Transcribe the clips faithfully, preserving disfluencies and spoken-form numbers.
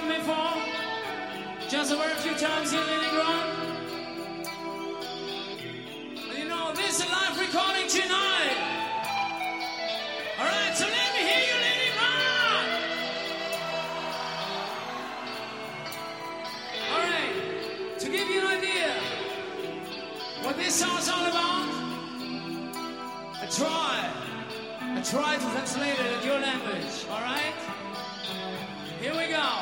come before? Just a very few times here in Leningrad. And you know, this is a live recording tonight. Alright, so let me hear you, Leningrad! Alright, to give you an idea what this song's all about, I try. I try to translate it in your language, alright? Here we go.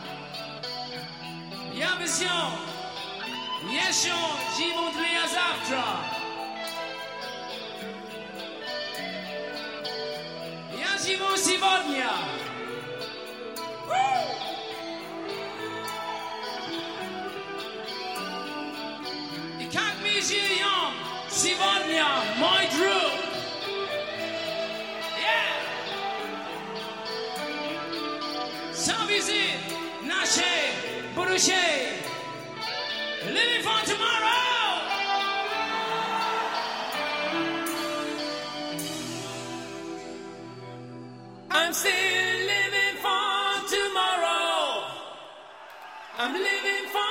Я везем еще живут ли я завтра? Я живу сегодня. И как мы живем сегодня, мой друг? Visit nasze будущее. Living for tomorrow. I'm still living for tomorrow. I'm living for